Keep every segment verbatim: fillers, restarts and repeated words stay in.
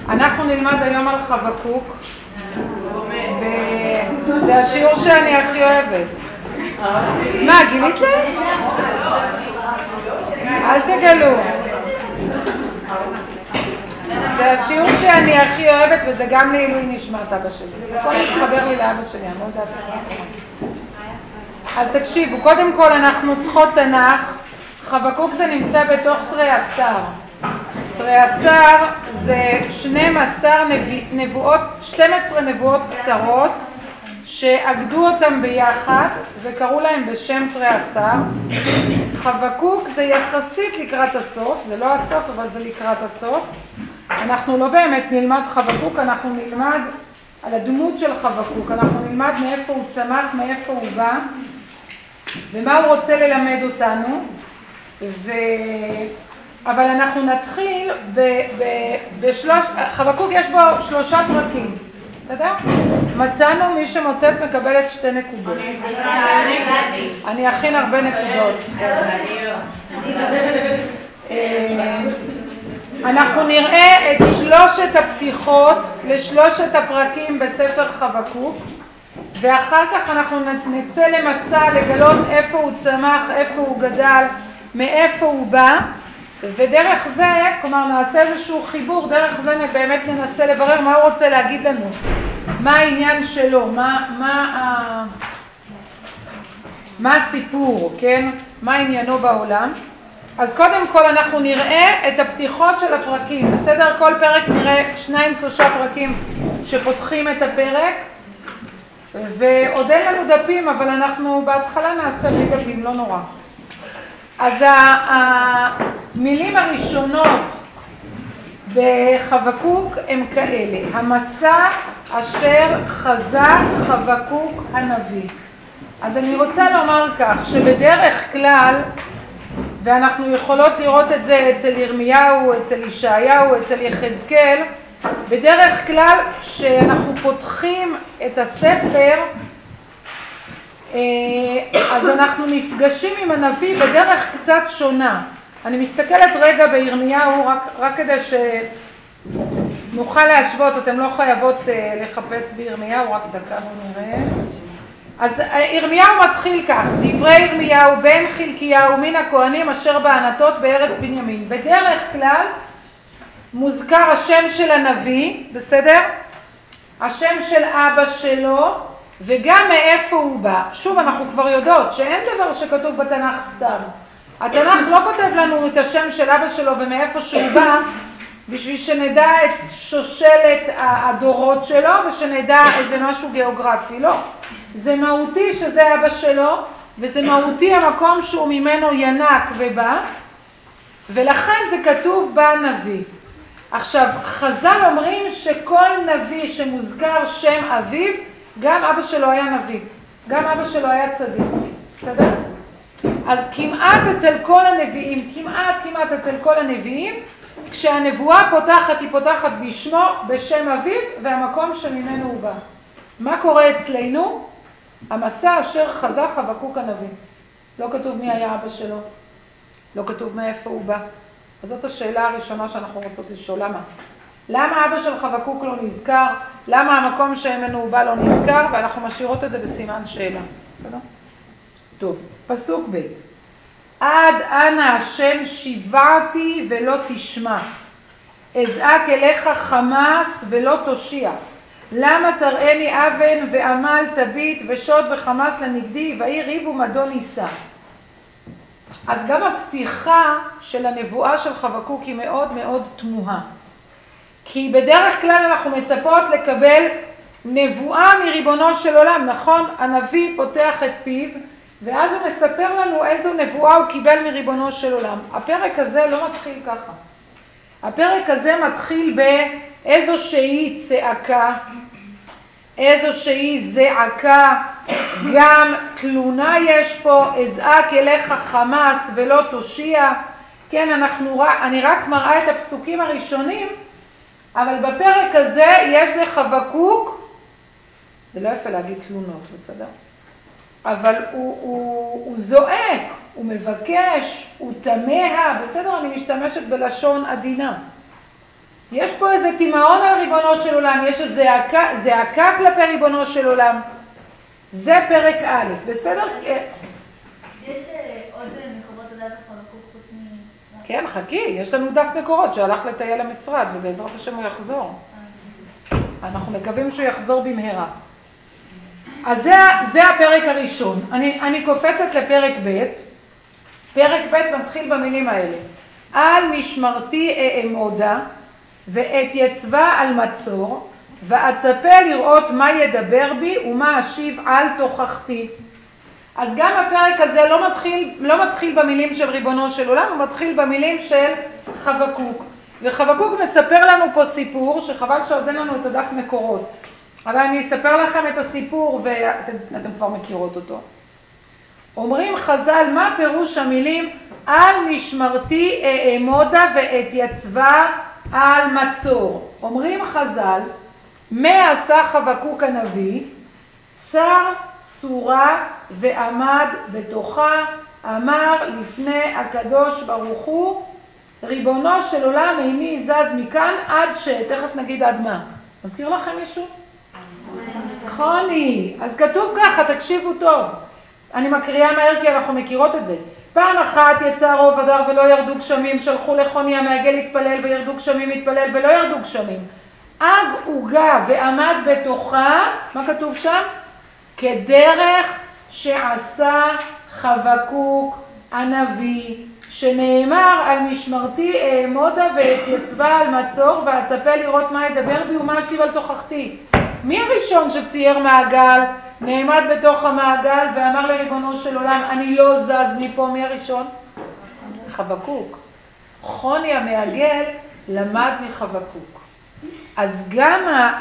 אנחנו נלמד היום על חבקוק, זה השיעור שאני הכי אוהבת. מה, גילית להם? אל תגלו. זה השיעור שאני הכי אוהבת, וזה גם לעילוי נשמת אבא שלי. וכל מתחבר לי לאבא שלי, אני לא יודעת איך זה קורה. אז תקשיבו, קודם כל אנחנו צריכות תנ"ך. חבקוק זה נמצא בתוך תרי עשר. תרי עשר זה שתים עשרה נבואות, שתים עשרה נבואות קצרות שאגדו אותם ביחד וקראו להם בשם תרי עשר. חבקוק זה יחסית לקראת הסוף, זה לא הסוף אבל זה לקראת הסוף. אנחנו לא באמת נלמד חבקוק, אנחנו נלמד על הדמות של חבקוק, אנחנו נלמד מאיפה הוא צמח, מאיפה הוא בא ומה הוא רוצה ללמד אותנו. ו... אבל אנחנו נתחיל ב... ב... בשלוש... חבקוק יש בו שלושה פרקים, בסדר? מצאנו, מי שמוצאת מקבלת שתי נקודות. אני אכין הרבה נקודות. אנחנו נראה את שלושת הפתיחות לשלושת הפרקים בספר חבקוק, ואחר כך אנחנו נצא למסע לגלות איפה הוא צמח, איפה הוא גדל, מאיפה הוא בא, ודרך זה, כלומר נעשה איזשהו חיבור, דרך זה באמת ננסה לברר מה הוא רוצה להגיד לנו, מה העניין שלו, מה, מה, מה הסיפור, כן? מה עניינו בעולם. אז קודם כל אנחנו נראה את הפתיחות של הפרקים, בסדר? כל פרק נראה שניים שלושה פרקים שפותחים את הפרק, ועוד אין לנו דפים, אבל אנחנו בהתחלה נעשה בלי דפים, לא נורא. אז המילים הראשונות בחבקוק הם כאלה: המסע אשר חזה חבקוק הנביא. אז אני רוצה לומר כך, שבדרך כלל, ואנחנו יכולות לראות את זה אצל ירמיהו, אצל ישעיהו, אצל יחזקאל, בדרך כלל שאנחנו פותחים את הספר, אז אנחנו נפגשים עם הנביא בדרך קצת שונה. אני מסתכלת רגע בירמיהו רק, רק כדי שנוכל להשוות, אתם לא חייבות לחפש בירמיהו, רק דקה בוא נראה. אז ירמיהו מתחיל כך: דברי ירמיהו בן חלקיהו מן הכהנים אשר בענתות בארץ בנימין. בדרך כלל מוזכר השם של הנביא, בסדר? השם של אבא שלו וגם מאיפה הוא בא. שוב, אנחנו כבר יודעות שאין דבר שכתוב בתנ"ך סתם. התנ"ך לא כותב לנו את השם של אבא שלו ומאיפה שהוא בא בשביל שנדע את שושלת הדורות שלו ושנדע איזה משהו גיאוגרפי. לא. זה מהותי שזה אבא שלו, וזה מהותי המקום שהוא ממנו ינק ובא, ולכן זה כתוב בנביא. עכשיו, חז"ל אומרים שכל נביא שמוזכר שם אביו, גם אבא שלו היה נביא, גם אבא שלו היה צדיק, בסדר? אז כמעט אצל כל הנביאים, כמעט כמעט אצל כל הנביאים, כשהנבואה פותחת, היא פותחת בשמו, בשם אביו, והמקום שממנו הוא בא. מה קורה אצלנו? המסע אשר חזה חבקוק הנביא. לא כתוב מי היה אבא שלו, לא כתוב מאיפה הוא בא. אז זאת השאלה הראשונה שאנחנו רוצות לשאול, למה? למה אבא של חבקוק לא נזכר? למה המקום שממנו הוא בא לא נזכר? ואנחנו משאירות את זה בסימן שאלה. בסדר? טוב, פסוק ב': עד אנה השם שיוועתי ולא תשמע, אזעק אליך חמס ולא תושיע. למה תראני אבן ועמל תביט ושוד וחמס לנגדי, ועיר ריב ומדון יישא. אז גם הפתיחה של הנבואה של חבקוק היא מאוד מאוד תמוהה. כי בדרך כלל אנחנו מצפות לקבל נבואה מריבונו של עולם, נכון? הנביא פותח את פיו, ואז הוא מספר לנו איזו נבואה הוא קיבל מריבונו של עולם. הפרק הזה לא מתחיל ככה. הפרק הזה מתחיל באיזושהי צעקה, איזושהי זעקה, גם תלונה יש פה, אזעק אליך חמס ולא תושיע. כן, אנחנו, אני רק מראה את הפסוקים הראשונים, אבל בפרק הזה יש לחבקוק, זה לא יפה להגיד תלונות, בסדר? אבל הוא, הוא, הוא זועק, הוא מבקש, הוא תמה, בסדר? אני משתמשת בלשון עדינה. יש פה איזה תימהון על ריבונו של עולם, יש איזו זעקה, זעקה כלפי ריבונו של עולם. זה פרק א', בסדר? יש עוד מקורות לדעת החבקוק חוץ מ... כן, חכי, יש לנו דף מקורות שהלך לטייל למשרד, ובעזרת השם הוא יחזור. אנחנו מקווים שהוא יחזור במהרה. אז זה, זה הפרק הראשון. אני, אני קופצת לפרק ב'. פרק ב' מתחיל במילים האלה. על משמרתי אעמודה, ואתייצבה על מצור, ואצפה לראות מה ידבר בי ומה אשיב על תוכחתי. אז גם הפרק הזה לא מתחיל, לא מתחיל במילים של ריבונו של עולם, הוא מתחיל במילים של חבקוק. וחבקוק מספר לנו פה סיפור, שחבל שעוד אין לנו את הדף מקורות. אבל אני אספר לכם את הסיפור ואתם כבר מכירות אותו. אומרים חז"ל, מה פירוש המילים על משמרתי אעמודה ואתייצבה על מצור? אומרים חז"ל, מה עשה חבקוק הנביא? צר צורה ועמד בתוכה, אמר לפני הקדוש ברוך הוא, ריבונו של עולם איני זז מכאן עד ש... תכף נגיד עד מה. מזכיר לכם מישהו? חוני. אז כתוב ככה, תקשיבו טוב. אני מקריאה מהר כי אנחנו מכירות את זה. פעם אחת יצא רוב הדר ולא ירדו גשמים, שלחו לחוני המעגל להתפלל וירדו גשמים להתפלל ולא ירדו גשמים. אג עוגה ועמד בתוכה, מה כתוב שם? כדרך שעשה חבקוק הנביא, שנאמר על משמרתי אעמודה ואתייצבה על מצור ואצפה לראות מה ידבר בי ומה אשיב על תוכחתי. מי הראשון שצייר מעגל, נעמד בתוך המעגל ואמר לריבונו של עולם, אני לא זז מפה? מי הראשון? חבקוק. חוני המעגל למד מחבקוק. אז גם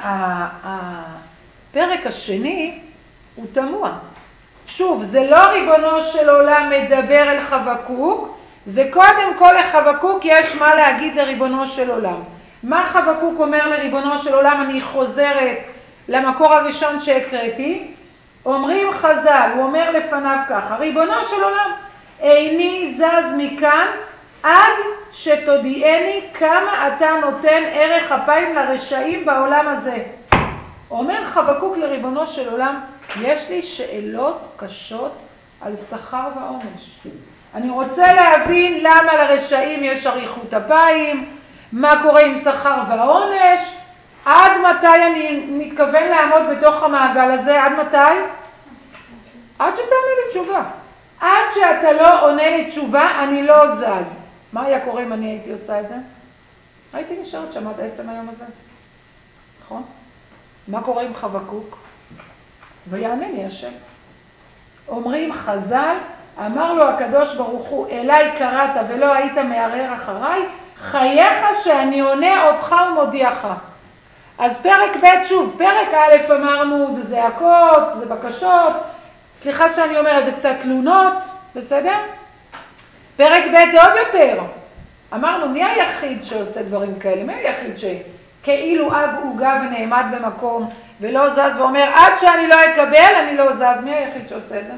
הפרק השני הוא תמוה. שוב, זה לא ריבונו של עולם מדבר אל חבקוק, זה קודם כל לחבקוק יש מה להגיד לריבונו של עולם. מה חבקוק אומר לריבונו של עולם? אני חוזרת למקור הראשון שהקראתי. אומרים חז"ל, הוא אומר לפניו ככה, ריבונו של עולם, איני זז מכאן עד שתודיעני כמה אתה נותן ערך אפיים לרשעים בעולם הזה. אומר חבקוק לריבונו של עולם, יש לי שאלות קשות על שכר ועונש. אני רוצה להבין למה לרשעים יש אריכות אפיים, מה קורה עם שכר והעונש, עד מתי אני מתכוון לעמוד בתוך המעגל הזה, עד מתי? עד שתענה לי תשובה. עד שאתה לא עונה לי תשובה, אני לא זז. מה היה קורה אם אני הייתי עושה את זה? הייתי נשארת שם עד עצם היום הזה. נכון? מה קורה עם חבקוק? ויענה לי השם. אומרים חז"ל, אמר לו הקדוש ברוך הוא, אליי קראת ולא היית מערער אחריי, חייך שאני עונה אותך ומודיעך. אז פרק ב' שוב, פרק א' אמרנו, זה זעקות, זה בקשות, סליחה שאני אומרת, זה קצת תלונות, בסדר? פרק ב' זה עוד יותר. אמרנו, מי היחיד שעושה דברים כאלה? מי היחיד שכאילו אג עוגה ונעמד במקום ולא זז ואומר, עד שאני לא אקבל, אני לא זז. מי היחיד שעושה את זה?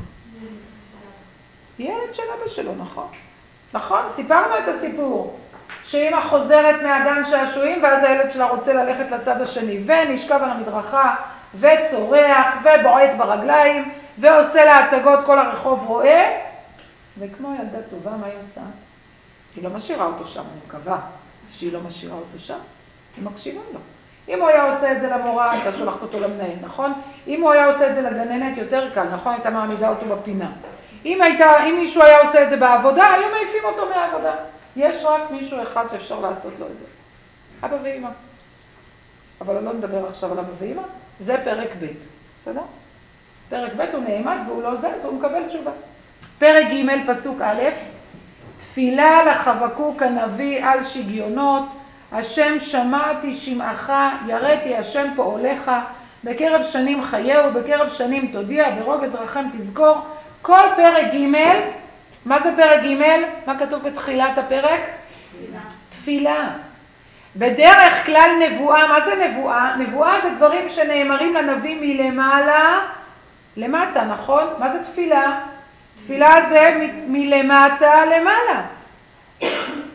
ילד של אבא שלו, נכון. נכון, סיפרנו את הסיפור. שאמא חוזרת מהגן שעשועים, ואז הילד שלה רוצה ללכת לצד השני, ונשכב על המדרכה, וצורח, ובועט ברגליים, ועושה לה הצגות, כל הרחוב רואה, וכמו ילדה טובה, מה היא עושה? היא לא משאירה אותו שם, אני מקווה שהיא לא משאירה אותו שם, היא מקשיבה לו. אם הוא היה עושה את זה למורה, הייתה שולחת אותו למנהל, נכון? אם הוא היה עושה את זה לגננת, יותר קל, נכון? הייתה מעמידה אותו בפינה. אם, הייתה, אם מישהו היה עושה את זה בעבודה, היו מעיפים אותו מהעבודה. יש רק מישהו אחד שאפשר לעשות לו את זה. אבא ואמא. אבל אני לא מדבר עכשיו על אבא ואמא, זה פרק ב', בסדר? פרק ב' הוא נעמד והוא לא זז והוא מקבל תשובה. פרק ג' פסוק א', תפילה לחבקוק הנביא על שגיונות, השם שמעתי שמעך, יראתי השם פועלך, בקרב שנים חייהו, בקרב שנים תודיע, ברוגז רחם תזכור. כל פרק ג', מה זה פרק ג'? מה כתוב בתחילת הפרק? תפילה. תפילה. בדרך כלל נבואה, מה זה נבואה? נבואה זה דברים שנאמרים לנביא מלמעלה למטה, נכון? מה זה תפילה? תפילה זה מ- מלמטה למעלה.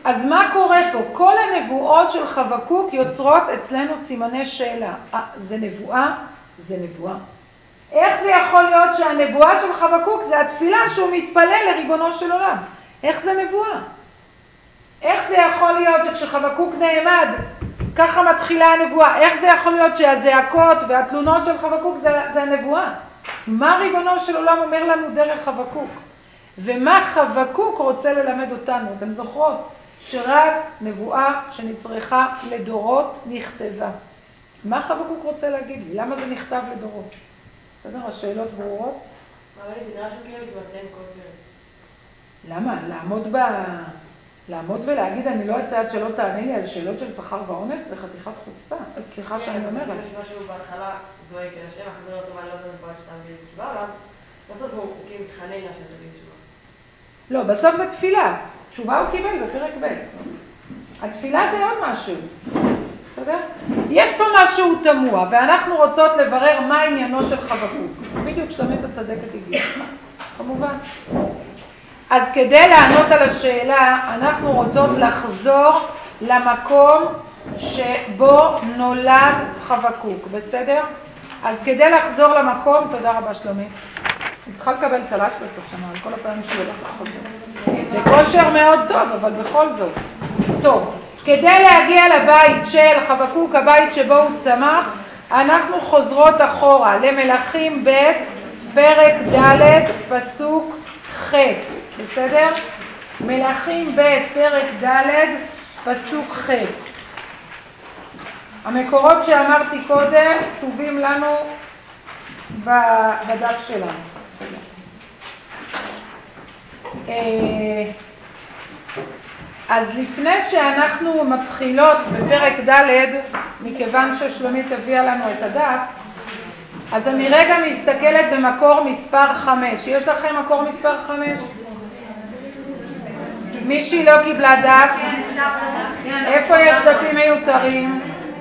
אז מה קורה פה? כל הנבואות של חבקוק יוצרות אצלנו סימני שאלה. אה, זה נבואה? זה נבואה. איך זה יכול להיות שהנבואה של חבקוק זה התפילה שהוא מתפלל לריבונו של עולם? איך זה נבואה? איך זה יכול להיות שכשחבקוק נעמד, ככה מתחילה הנבואה? איך זה יכול להיות שהזעקות והתלונות של חבקוק זה, זה הנבואה? מה ריבונו של עולם אומר לנו דרך חבקוק? ומה חבקוק רוצה ללמד אותנו? אתם זוכרות שרק נבואה שנצרכה לדורות נכתבה. מה חבקוק רוצה להגיד לי? למה זה נכתב לדורות? בסדר? השאלות ברורות? אבל אני בדרך כלל כאילו מתמתן כל פרק. למה? לעמוד ב... לעמוד ולהגיד, אני לא אצא עד שלא תענה לי על שאלות של שכר ועונש, זה חתיכת חוצפה. אז סליחה שאני אומרת. יש משהו בהתחלה זועק אל השם, אחרי זה לא טוב, אני לא יודעת פעם שתעביר לי תשובה, אבל בסוף הוא כאילו מתחנן לה שאתה תביא תשובה. לא, בסוף זה תפילה. תשובה הוא קיבל בפרק ב'. התפילה זה עוד משהו. בסדר? יש פה משהו תמוה, ואנחנו רוצות לברר מה עניינו של חבקוק. בדיוק שלומית הצדקת הגיעה. כמובן. אז כדי לענות על השאלה, אנחנו רוצות לחזור למקום שבו נולד חבקוק, בסדר? אז כדי לחזור למקום, תודה רבה שלומית. היא צריכה לקבל צל"ש בסוף שנה, על כל הפעמים שהוא הולך לחזור. זה כושר מאוד טוב, אבל בכל זאת. טוב, כדי להגיע לבית של חבקוק, הבית שבו הוא צמח, אנחנו חוזרות אחורה למלכים ב' פרק ד' פסוק ח', בסדר? מלכים ב' פרק ד' פסוק ח'. המקורות שאמרתי קודם כתובים לנו בדף שלנו. אז לפני שאנחנו מתחילות בפרק ד', מכיוון ששלומית הביאה לנו את הדף, אז אני רגע מסתכלת במקור מספר חמש. יש לכם מקור מספר חמש? מישהי לא קיבלה דף? איפה יש דפים מיותרים?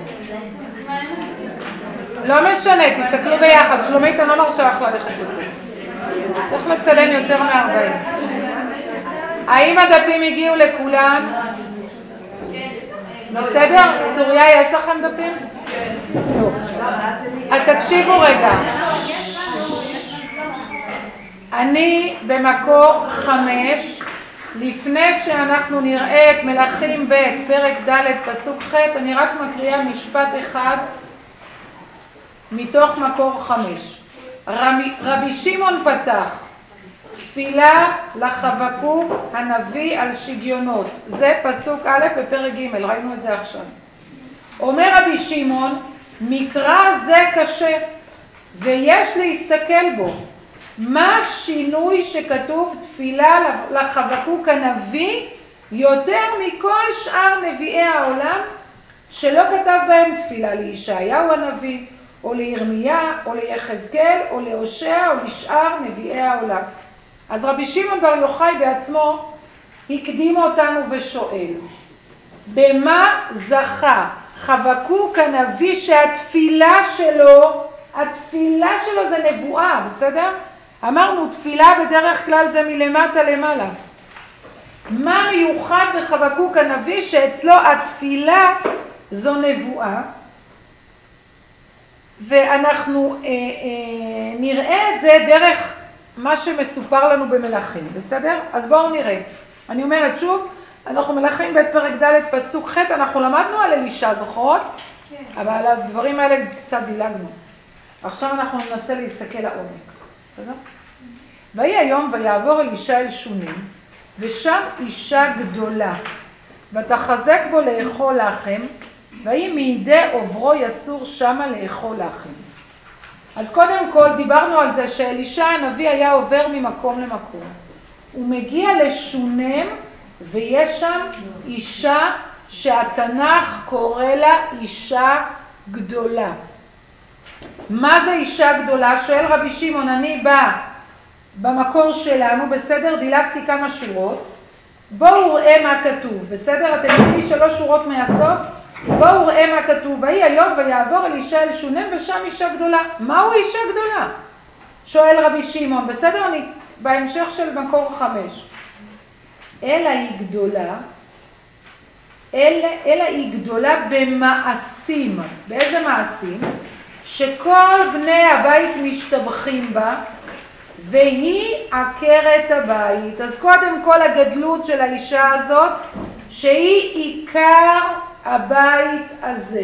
לא משנה, תסתכלו ביחד. שלומית, אני לא מרשה לך ללכת יותר. צריך לצלם יותר מ-ארבעים. האם הדפים הגיעו לכולם? בסדר? צוריה, יש לכם דפים? טוב. אז תקשיבו רגע. אני במקור חמש, לפני שאנחנו נראה את מלכים ב' פרק ד' פסוק ח', אני רק מקריאה משפט אחד מתוך מקור חמש. רבי, רבי שמעון פתח, תפילה לחבקוק הנביא על שגיונות. זה פסוק א' בפרק ג', ראינו את זה עכשיו. אומר רבי שמעון, מקרא זה קשה, ויש להסתכל בו. מה השינוי שכתוב תפילה לחבקוק הנביא יותר מכל שאר נביאי העולם, שלא כתב בהם תפילה לישעיהו הנביא, או לירמיה, או ליחזקאל, או להושע, או לשאר נביאי העולם. אז רבי שמעון בר יוחאי בעצמו הקדים אותנו ושואל, במה זכה חבקוק הנביא שהתפילה שלו, התפילה שלו זה נבואה, בסדר? אמרנו, תפילה בדרך כלל זה מלמטה למעלה. מה מיוחד בחבקוק הנביא שאצלו התפילה זו נבואה? ואנחנו אה, אה, נראה את זה דרך מה שמסופר לנו במלכים, בסדר? אז בואו נראה. אני אומרת שוב, אנחנו מלכים בית פרק ד' פסוק ח', אנחנו למדנו על אלישע, זוכרות? כן. אבל על הדברים האלה קצת דילגנו. עכשיו אנחנו ננסה להסתכל לעומק, בסדר? ויהי היום ויעבור אלישע אל שונים, ושם אישה גדולה, ותחזק בו לאכול לחם, ויהי מידי עוברו יסור שמה לאכול לחם. אז קודם כל דיברנו על זה שאלישע הנביא היה עובר ממקום למקום. הוא מגיע לשונם, ויש שם אישה שהתנ"ך קורא לה אישה גדולה. מה זה אישה גדולה? שואל רבי שמעון, אני בא במקור שלנו, בסדר? דילגתי כמה שורות. בואו ראה מה כתוב, בסדר? אתם יודעים שלוש שורות מהסוף? בואו ראה מה כתוב. ויהי היום ויעבור אלישע אל שונם, ושם אישה גדולה. מהו אישה גדולה? שואל רבי שמעון, בסדר? אני בהמשך של מקור חמש. אלא היא גדולה אלא, אלא היא גדולה במעשים. באיזה מעשים? שכל בני הבית משתבחים בה, והיא עקרת הבית. אז קודם כל הגדלות של האישה הזאת, שהיא עיקר הבית הזה.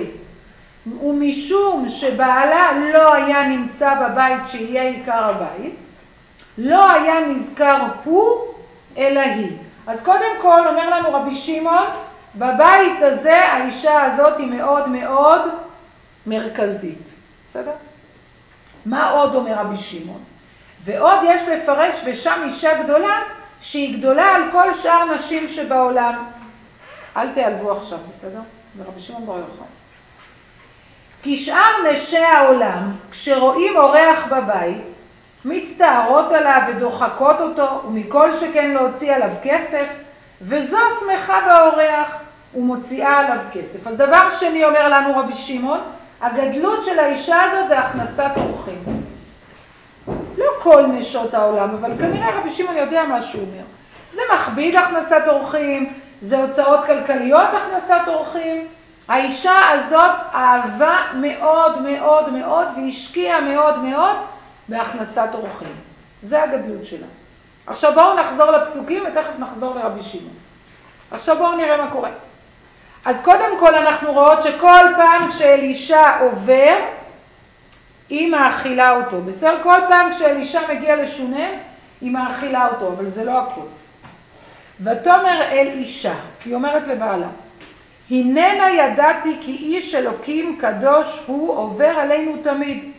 ומשום שבעלה לא היה נמצא בבית שיהיה עיקר הבית, לא היה נזכר הוא אלא היא. אז קודם כל אומר לנו רבי שמעון, בבית הזה האישה הזאת היא מאוד מאוד מרכזית. בסדר? מה עוד אומר רבי שמעון? ועוד יש לפרש ושם אישה גדולה, שהיא גדולה על כל שאר נשים שבעולם. אל תיעלבו עכשיו, בסדר? זה רבי שמעון בר יוחאי. כי שאר נשי העולם, כשרואים אורח בבית, מצטערות עליו ודוחקות אותו, ומכל שכן להוציא עליו כסף, וזו שמחה באורח, ומוציאה עליו כסף. אז דבר שני אומר לנו רבי שמעון, הגדלות של האישה הזאת זה הכנסת אורחים. לא כל נשות העולם, אבל כנראה רבי שמעון יודע מה שהוא אומר. זה מכביד הכנסת אורחים, זה הוצאות כלכליות הכנסת אורחים. האישה הזאת אהבה מאוד מאוד מאוד והשקיעה מאוד מאוד בהכנסת אורחים. זה הגדלות שלה. עכשיו בואו נחזור לפסוקים ותכף נחזור לרבי שמעון. עכשיו בואו נראה מה קורה. אז קודם כל אנחנו רואות שכל פעם כשאלישע עובר, היא מאכילה אותו. בסדר? כל פעם כשאלישע מגיע לשונם, היא מאכילה אותו, אבל זה לא הכל. ותאמר אל אישה, היא אומרת לבעלה, הננה ידעתי כי איש אלוקים קדוש הוא עובר עלינו תמיד.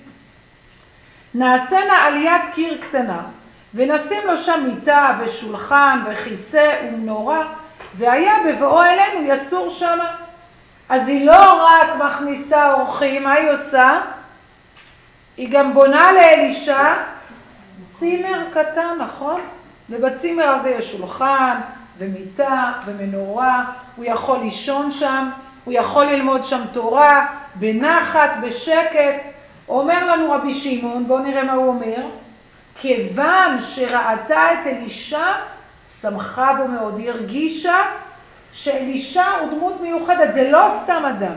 נעשנה עליית קיר קטנה, ונשים לו שם מיטה ושולחן וכיסא ומנורה, והיה בבואו אלינו יסור שמה. אז היא לא רק מכניסה אורחים, מה היא עושה? היא גם בונה לאלישע צימר קטן, נכון? ובצימר הזה יש שולחן ומיטה ומנורה, הוא יכול לישון שם, הוא יכול ללמוד שם תורה, בנחת, בשקט. אומר לנו רבי שמעון, בואו נראה מה הוא אומר, כיוון שראתה את אלישע, שמחה בו מאוד, היא הרגישה שאלישע הוא דמות מיוחדת, זה לא סתם אדם.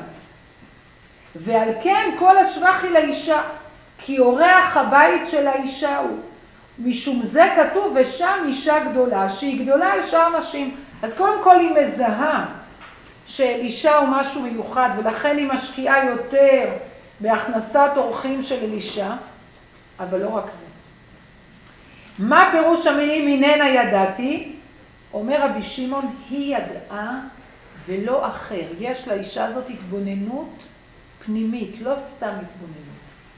ועל כן כל השבח היא לאישה, כי אורח הבית של האישה הוא. משום זה כתוב, ושם אישה גדולה, שהיא גדולה על שאר נשים. אז קודם כל היא מזהה שאלישע הוא משהו מיוחד, ולכן היא משקיעה יותר בהכנסת אורחים של אלישע, אבל לא רק זה. מה פירוש המילים הננה ידעתי? אומר רבי שמעון, היא ידעה ולא אחר. יש לאישה הזאת התבוננות פנימית, לא סתם התבוננות.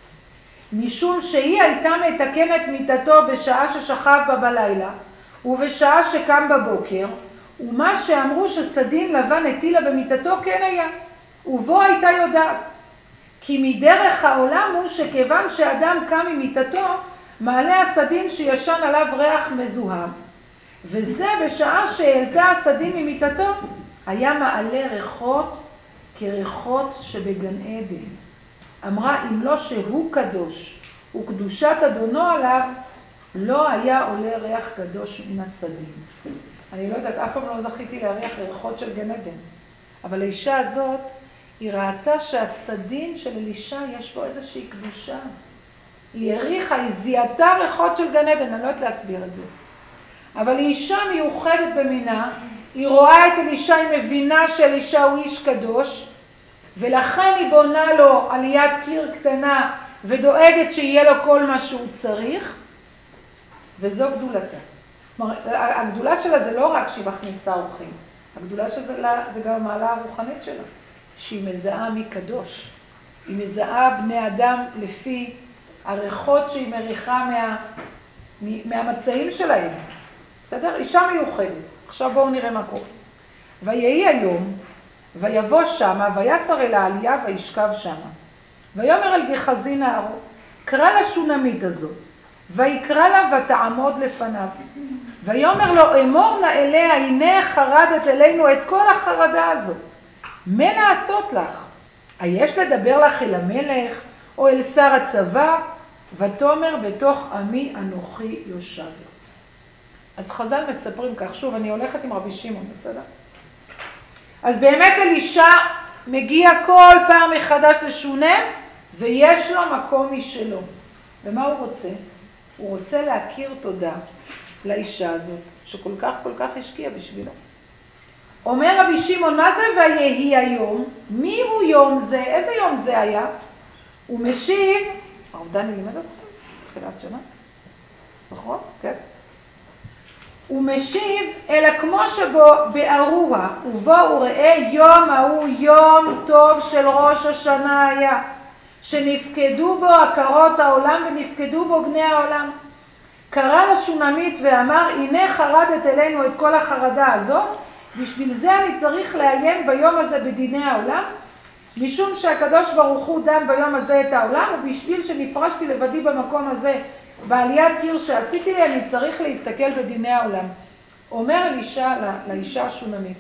משום שהיא הייתה מתקנת מיטתו בשעה ששכב בה בלילה, ובשעה שקם בבוקר, ומה שאמרו שסדין לבן הטילה במיטתו כן היה, ובו הייתה יודעת. כי מדרך העולם הוא שכיוון שאדם קם ממיטתו, מעלה הסדין שישן עליו ריח מזוהם. וזה בשעה שהעלתה הסדין ממיטתו, היה מעלה ריחות כריחות שבגן עדן. אמרה, אם לא שהוא קדוש וקדושת אדונו עליו, לא היה עולה ריח קדוש מן הסדין. אני לא יודעת, אף פעם לא זכיתי להריח ריחות של גן עדן. אבל האישה הזאת, היא ראתה שהסדין של אלישע יש בו איזושהי קדושה. היא הריחה, היא זיהתה ריחות של גן עדן, אני לא יודעת להסביר את זה. אבל היא אישה מיוחדת במינה, היא רואה את אלישע, היא מבינה שאלישע הוא איש קדוש, ולכן היא בונה לו עליית קיר קטנה, ודואגת שיהיה לו כל מה שהוא צריך, וזו גדולתה. הגדולה שלה זה לא רק שהיא מכניסה אורחים, הגדולה שלה זה גם המעלה הרוחנית שלה, שהיא מזהה מי קדוש. היא מזהה בני אדם לפי הריחות שהיא מריחה מה, מהמצעים שלהם. בסדר? אישה מיוחדת. עכשיו בואו נראה מה קורה. ויהי היום, ויבוא שמה, ויסר אל העלייה, וישכב שמה. ויאמר אל גחזי נערו, קרא לשונמית הזאת, ויקרא לה ותעמוד לפניו. ויאמר לו, אמור נא אליה, הנה חרדת אלינו את כל החרדה הזאת. מה לעשות לך? היש לדבר לך אל המלך, או אל שר הצבא? ותאמר, בתוך עמי אנוכי יושבת. אז חז"ל מספרים כך, שוב, אני הולכת עם רבי שמעון, בסדר? אז באמת אלישע מגיע כל פעם מחדש לשונם, ויש לו מקום משלו. ומה הוא רוצה? הוא רוצה להכיר תודה לאישה הזאת, שכל כך כל כך השקיע בשבילו. אומר רבי שמעון, מה זה ויהי היום? מי הוא יום זה? איזה יום זה היה? הוא משיב, הרב דני לימד אתכם? תחילת שנה? זוכרות? כן? הוא משיב, אלא כמו שבו בארוה, ובואו ראה יום ההוא יום טוב של ראש השנה היה, שנפקדו בו עקרות העולם ונפקדו בו בני העולם. קרא לשונמית ואמר, הנה חרדת אלינו את כל החרדה הזאת, בשביל זה אני צריך לעיין ביום הזה בדיני העולם, משום שהקדוש ברוך הוא דן ביום הזה את העולם, ובשביל שנפרשתי לבדי במקום הזה, בעליית קיר שעשיתי לי, אני צריך להסתכל בדיני העולם. אומר אלישע לאישה השונמית,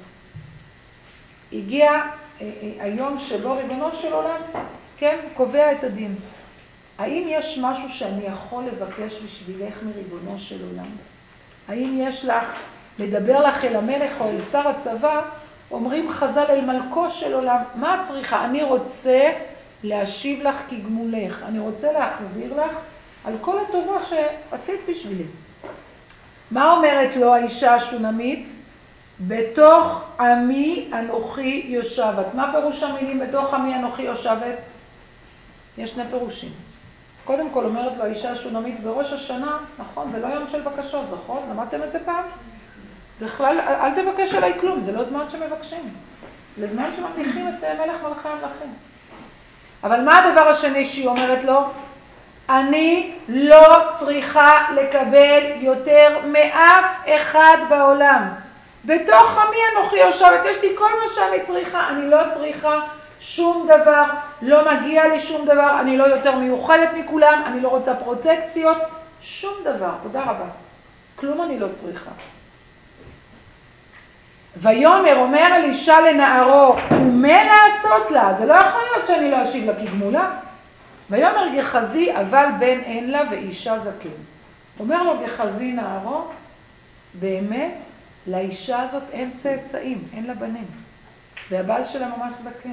הגיע היום שבו ריבונו של עולם, כן, קובע את הדין. האם יש משהו שאני יכול לבקש בשבילך מריבונו של עולם? האם יש לך לדבר לך אל המלך או אל שר הצבא? אומרים חז"ל אל מלכו של עולם, מה את צריכה? אני רוצה להשיב לך כגמולך, אני רוצה להחזיר לך על כל הטובה שעשית בשבילי. מה אומרת לו האישה השונמית? בתוך עמי אנוכי יושבת. מה פירוש המילים בתוך עמי אנוכי יושבת? יש שני פירושים. קודם כל אומרת לו האישה השונמית בראש השנה, נכון, זה לא יום של בקשות, נכון? למדתם את זה פעם? בכלל, אל תבקש עליי כלום, זה לא זמן שמבקשים. זה זמן שממליכים את מלך מלכי המלכים. אבל מה הדבר השני שהיא אומרת לו? אני לא צריכה לקבל יותר מאף אחד בעולם. בתוך עמי אנוכי יושבת, יש לי כל מה שאני צריכה, אני לא צריכה שום דבר, לא מגיע לי שום דבר, אני לא יותר מיוחדת מכולם, אני לא רוצה פרוטקציות, שום דבר, תודה רבה. כלום אני לא צריכה. ויומר אומר אלישע לנערו, ומה לעשות לה? זה לא יכול להיות שאני לא אשיב לה כגמולה. ויומר גחזי, אבל בן אין לה ואישה זקן. אומר לו גחזי נערו, באמת לאישה הזאת אין צאצאים, אין לה בנים. והבעל שלה ממש זקן.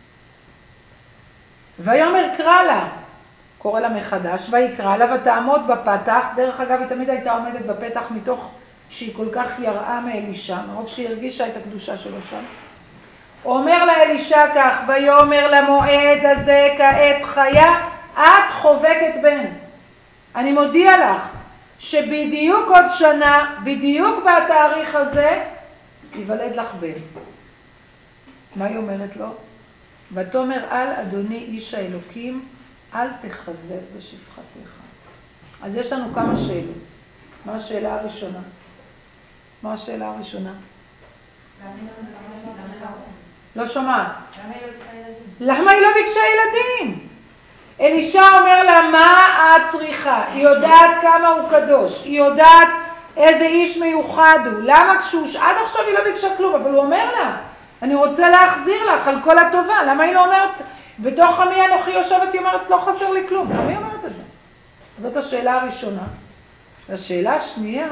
ויומר קרא לה, קורא לה מחדש, ויקרא לה ותעמוד בפתח. דרך אגב, היא תמיד הייתה עומדת בפתח מתוך שהיא כל כך יראה מאלישע, מרוב שהיא הרגישה את הקדושה שלו שם. אומר לה אלישע כך, ויאמר למועד הזה כעת חיה, את חובקת בן. אני מודיע לך שבדיוק עוד שנה, בדיוק בתאריך הזה, יוולד לך בן. מה היא אומרת לו? ותאמר על אדוני איש האלוקים, אל תחזב בשפחתך. אז יש לנו כמה שאלות. מה השאלה הראשונה? מה השאלה הראשונה? לא שומעת. למה היא לא ביקשה ילדים? אלישע אומר לה, מה את צריכה? היא יודעת כמה הוא קדוש, היא יודעת איזה איש מיוחד הוא. למה כשהוא, עד עכשיו היא לא ביקשה כלום, אבל הוא אומר לה, אני רוצה להחזיר לך על כל הטובה. למה היא לא אומרת, בתוך עמי אנוכי יושבת, היא אומרת, לא חסר לי כלום. למה היא אומרת את זה? זאת השאלה הראשונה. והשאלה השנייה,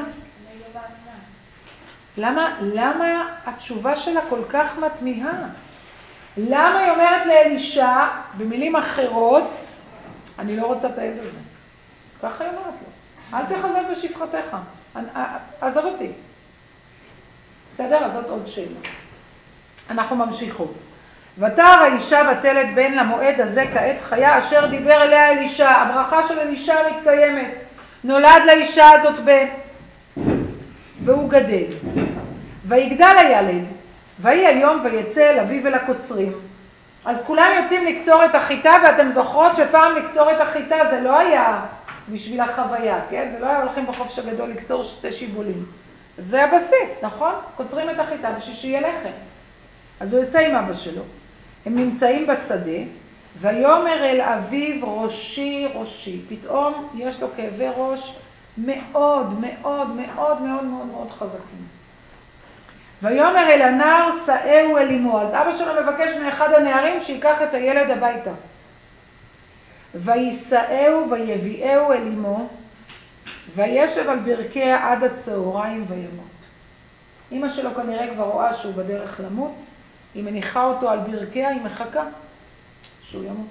למה, למה התשובה שלה כל כך מתמיהה? למה היא אומרת לאלישע, במילים אחרות, אני לא רוצה את הילד הזה. ככה היא אומרת לו. אל תחזב בשפחתך. עזוב אותי. בסדר? אז זאת עוד שאלה. אנחנו ממשיכות. ותרא האישה ותלד בן למועד הזה כעת חיה, אשר דיבר אליה אלישע. הברכה של אלישע מתקיימת. נולד לאישה הזאת בן. והוא גדל. ויגדל הילד. ויהי היום ויצא אל אביו אל הקוצרים. אז כולם יוצאים לקצור את החיטה, ואתם זוכרות שפעם לקצור את החיטה זה לא היה בשביל החוויה, כן? זה לא היה הולכים בחופש הגדול לקצור שתי שיבולים. זה הבסיס, נכון? קוצרים את החיטה בשביל שיהיה לחם. אז הוא יוצא עם אבא שלו. הם נמצאים בשדה, ויאמר אל אביו ראשי ראשי. פתאום יש לו כאבי ראש מאוד מאוד מאוד מאוד מאוד מאוד חזקים. ויאמר אל הנער שאהו אל אמו. אז אבא שלו מבקש מאחד הנערים שיקח את הילד הביתה. וישאהו ויביאהו אל אמו, וישב על ברכיה עד הצהריים וימות. אמא שלו כנראה כבר רואה שהוא בדרך למות, היא מניחה אותו על ברכיה, היא מחכה שהוא ימות.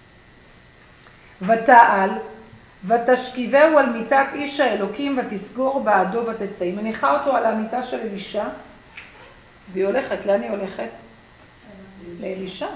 ותעל, ותשכיבהו על מיטת איש האלוקים, ותסגור בעדו ותצא. היא מניחה אותו על המיטה של אלישע, והיא הולכת. לאן היא הולכת? לאלישע.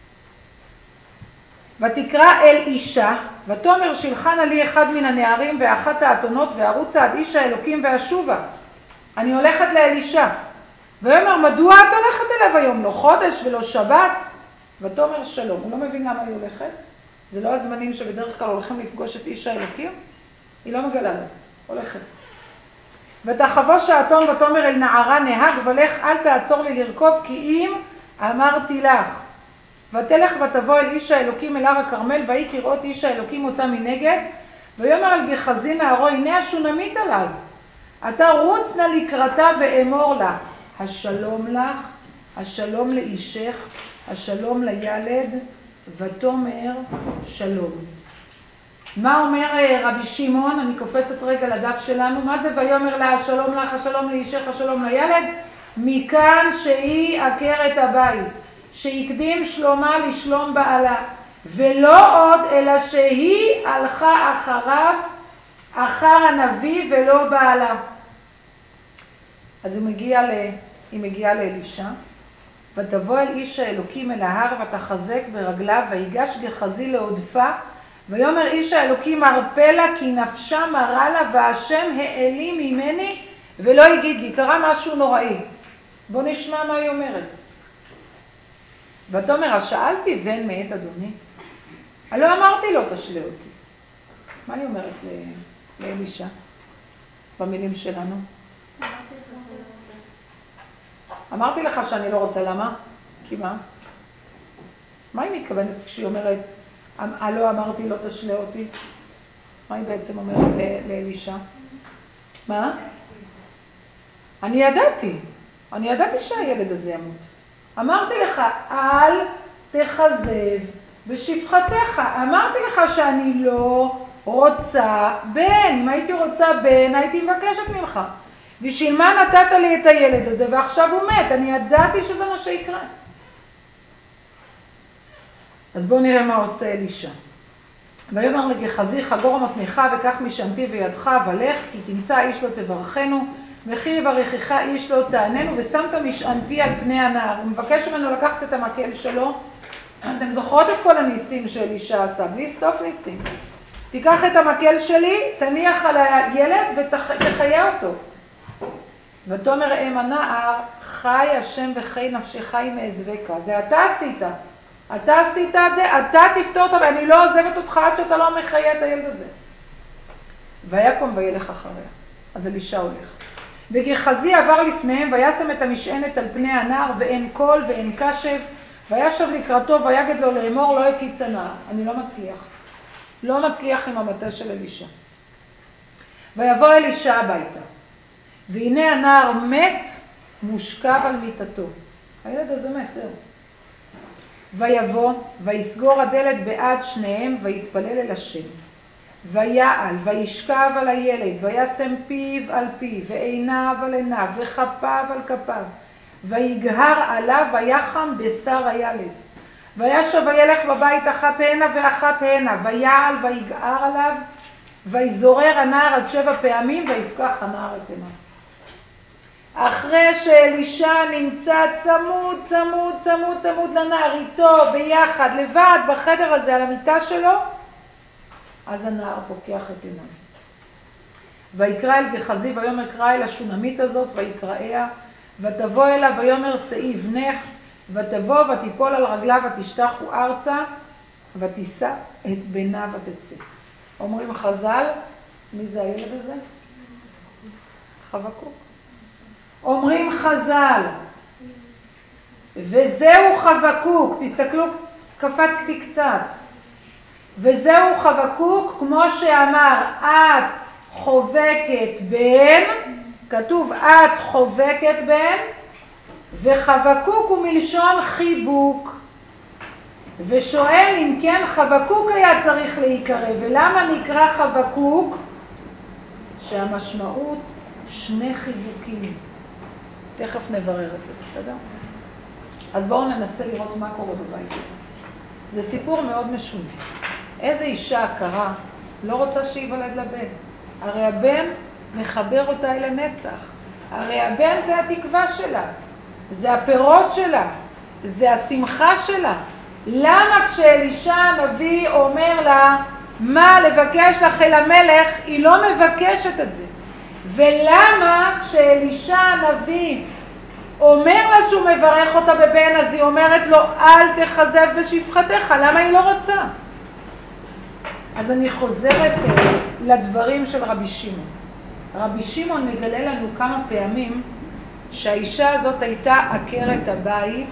ותקרא אל אישה, ותאמר שלחנה לי אחד מן הנערים ואחת האתונות, וארוצה עד איש האלוקים ואשובה. אני הולכת לאלישע. ואומר, מדוע את הולכת אליו היום? לא חודש ולא שבת. ותאמר שלום. הוא לא מבין למה היא הולכת. זה לא הזמנים שבדרך כלל הולכים לפגוש את איש האלוקים. היא לא מגלה לו. הולכת. ותחבוש שעתון ותאמר אל נערה, נהג ולך, אל תעצור לי לרכוב, כי אם אמרתי לך. ותלך ותבוא אל איש האלוקים אל הר הכרמל, ויהי כראות איש האלוקים אותה מנגד, ויאמר אל גחזי נערו, הנה השונמית על אז. אתה רוץ נא לקראתה ואמור לה, השלום לך, השלום לאישך, השלום לילד, ותאמר שלום. מה אומר רבי שמעון? אני קופצת רגע לדף שלנו. מה זה ויאמר לה, השלום לך, השלום לאישך, השלום לילד? מכאן שהיא עקרת הבית, שיקדים שלומה לשלום בעלה, ולא עוד אלא שהיא הלכה אחריו, אחר הנביא ולא בעלה. אז היא מגיעה, ל... היא מגיעה לאלישע, ותבוא אל איש האלוקים אל ההר, ותחזק ברגליו, ויגש גחזי לעודפה, ויאמר איש האלוקים ארפה לה, כי נפשה מרה לה, והשם העלים ממני, ולא יגיד לי. קרה משהו נוראי. בוא נשמע מה היא אומרת. ותאמר, אז שאלתי בן מאת אדוני? הלא אמרתי לו, תשלה אותי. מה היא אומרת לאלישע? במילים שלנו. אמרתי לך שאני לא רוצה, למה? כי מה? מה היא מתכוונת כשהיא אומרת, הלא אמרתי לו, תשלה אותי? מה היא בעצם אומרת לאלישע? מה? אני ידעתי. אני ידעתי שהילד הזה ימות. אמרתי לך, אל תחזב בשפחתך. אמרתי לך שאני לא רוצה בן. אם הייתי רוצה בן, הייתי מבקשת ממך. בשביל מה נתת לי את הילד הזה, ועכשיו הוא מת. אני ידעתי שזה מה שיקרה. אז בואו נראה מה עושה אלישע. ויאמר לגחזי, חגור מתניך וקח משענתי וידך, ולך, כי תמצא איש לא תברכנו, וכי יברכך איש לא תעננו, ושמת משענתי על פני הנהר. הוא מבקש ממנו לקחת את המקל שלו. אתם זוכרות את כל הניסים שאלישע עשה, בלי סוף ניסים. תיקח את המקל שלי, תניח על הילד ותחיה אותו. ותאמר אם הנער, חי השם וחי נפשך עם מעזבך. זה אתה עשית. אתה עשית את זה, אתה תפתור אותה, ואני לא עוזבת אותך עד שאתה לא מחיה את הילד הזה. ויקום וילך אחריה. אז אלישע הולך. וגחזי עבר לפניהם, וישם את המשענת על פני הנער, ואין קול ואין קשב, וישב לקראתו, ויגד לו לאמור, לא הקיץ הנער. אני לא מצליח. לא מצליח עם המטה של אלישע. ויבוא אלישע הביתה. והנה הנער מת, מושכב על מיטתו. הילד הזה מת, זהו. ויבוא, ויסגור הדלת בעד שניהם, ויתפלל אל השם. ויעל, וישכב על הילד, וישם פיו על פיו, ועיניו על עיניו, וכפיו על כפיו. ויגהר עליו, ויחם בשר הילד. וישב וילך בבית אחת הנה ואחת הנה, ויעל, ויגהר עליו, ויזורר הנער עד שבע פעמים, ויפקח הנער את עיניו. אחרי שאלישע נמצא צמוד, צמוד, צמוד, צמוד לנער, איתו, ביחד, לבד, בחדר הזה, על המיטה שלו, אז הנער פוקח את עיניו. ויקרא אל גחזי, ויאמר קרא אל השונמית הזאת, ויקראיה, ותבוא אליו, ויאמר שאי בנך, ותבוא ותיפול על רגליו, ותשתחו ארצה, ותישא את בנה ותצא. אומרים חז"ל, מי זה הילד הזה? חבקוק. אומרים חז"ל, וזהו חבקוק, תסתכלו, קפצתי קצת, וזהו חבקוק, כמו שאמר, את חובקת בן, כתוב את חובקת בן, וחבקוק הוא מלשון חיבוק. ושואל אם כן חבקוק היה צריך להיקרא, ולמה נקרא חבקוק? שהמשמעות שני חיבוקים. תכף נברר את זה, בסדר? אז בואו ננסה לראות מה קורה בבית הזה. זה סיפור מאוד משונה. איזה אישה הכרה לא רוצה שיוולד לה בן. הרי הבן מחבר אותה אל הנצח. הרי הבן זה התקווה שלה, זה הפירות שלה, זה השמחה שלה. למה כשאלישע הנביא אומר לה מה לבקש לך אל המלך, היא לא מבקשת את זה? ולמה כשאלישע הנביא אומר לה שהוא מברך אותה בבן, אז היא אומרת לו אל תחזב בשפחתך? למה היא לא רוצה? אז אני חוזרת uh, לדברים של רבי שמעון. רבי שמעון מגלה לנו כמה פעמים שהאישה הזאת הייתה עקרת הבית,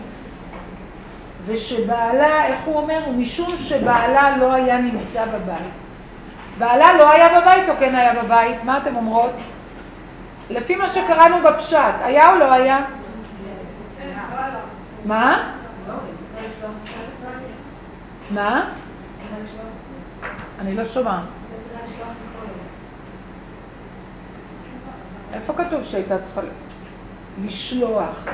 ושבעלה, איך הוא אומר? ומשום שבעלה לא היה נמצא בבית. בעלה לא היה בבית או כן היה בבית? מה אתם אומרות? לפי מה שקראנו בפשט, היה או לא היה? מה? מה? אני לא שומעת. איפה כתוב שהייתה צריכה לשלוח?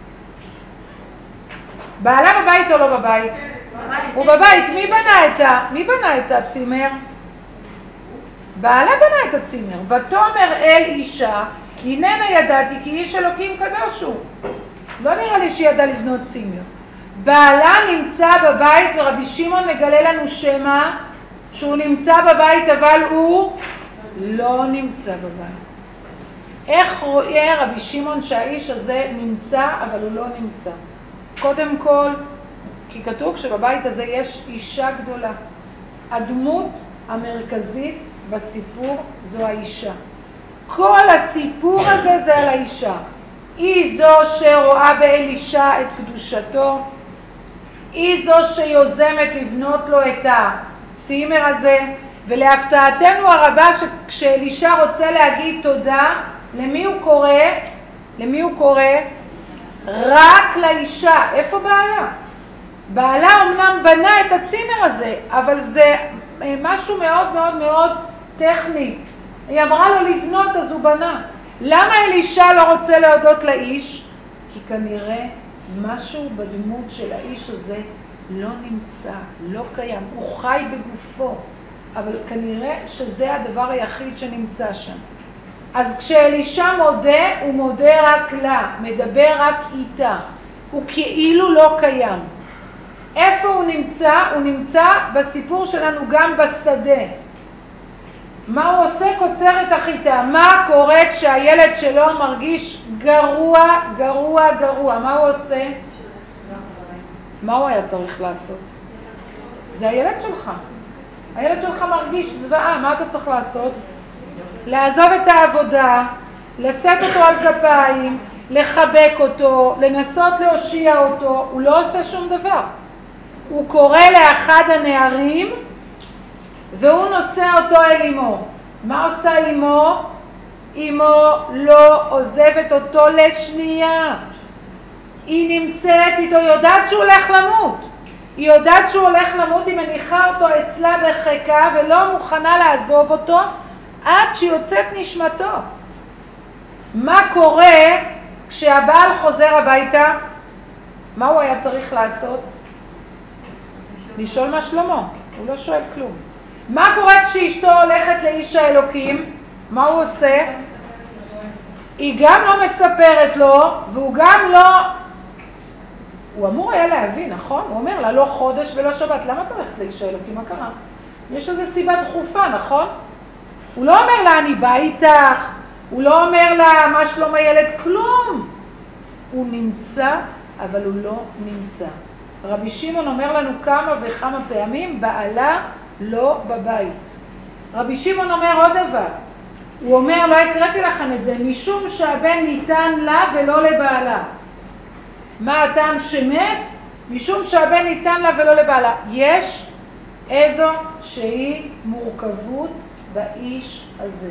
בעלה בבית או לא בבית? הוא בבית. מי בנה את ה... מי בנה את הצימר? בעלה בנה את הצימר. ותאמר אל אישה, הננה ידעתי כי איש אלוקים קדוש הוא. לא נראה לי שהיא ידעה לבנות צימר. בעלה נמצא בבית, ורבי שמעון מגלה לנו שמה שהוא נמצא בבית, אבל הוא לא נמצא בבית. איך רואה רבי שמעון שהאיש הזה נמצא אבל הוא לא נמצא? קודם כל, כי כתוב שבבית הזה יש אישה גדולה. הדמות המרכזית בסיפור זו האישה. כל הסיפור הזה זה על האישה. היא זו שרואה באלישע את קדושתו, היא זו שיוזמת לבנות לו את הצימר הזה, ולהפתעתנו הרבה שכשאלישע רוצה להגיד תודה, למי הוא קורא? למי הוא קורא? רק לאישה. איפה בעלה? בעלה אמנם בנה את הצימר הזה, אבל זה משהו מאוד מאוד מאוד טכני. היא אמרה לו לבנות, אז הוא בנה. למה אלישע לא רוצה להודות לאיש? כי כנראה משהו בדמות של האיש הזה לא נמצא, לא קיים. הוא חי בגופו, אבל כנראה שזה הדבר היחיד שנמצא שם. אז כשאלישע מודה, הוא מודה רק לה, מדבר רק איתה. הוא כאילו לא קיים. איפה הוא נמצא? הוא נמצא בסיפור שלנו גם בשדה. מה הוא עושה? קוצר את החיטה. מה קורה כשהילד שלו מרגיש גרוע, גרוע, גרוע? מה הוא עושה? מה הוא היה צריך לעשות? זה הילד שלך. הילד שלך מרגיש זוועה, מה אתה צריך לעשות? לעזוב את העבודה, לשאת אותו על כפיים, לחבק אותו, לנסות להושיע אותו. הוא לא עושה שום דבר. הוא קורא לאחד הנערים והוא נושא אותו אל אמו. מה עושה אמו? אמו לא עוזבת אותו לשנייה. היא נמצאת איתו, היא יודעת שהוא הולך למות. היא יודעת שהוא הולך למות, היא מניחה אותו אצלה בחיקה ולא מוכנה לעזוב אותו עד שיוצאת נשמתו. מה קורה כשהבעל חוזר הביתה? מה הוא היה צריך לעשות? לשאול מה שלמה. הוא לא שואל כלום. מה קורה כשאשתו הולכת לאיש האלוקים? מה הוא עושה? היא גם לא מספרת לו, והוא גם לא... הוא אמור היה להבין, נכון? הוא אומר לה, לא חודש ולא שבת. למה אתה הולכת לאיש האלוקים? מה קרה? יש איזו סיבה דחופה, נכון? הוא לא אומר לה, אני בא איתך. הוא לא אומר לה, מה שלום הילד? כלום. הוא נמצא, אבל הוא לא נמצא. רבי שמעון אומר לנו כמה וכמה פעמים, בעלה לא בבית. רבי שמעון אומר עוד דבר. הוא אומר, לא הקראתי לכם את זה, משום שהבן ניתן לה ולא לבעלה. מה הטעם שמת? משום שהבן ניתן לה ולא לבעלה. יש איזו שהיא מורכבות באיש הזה.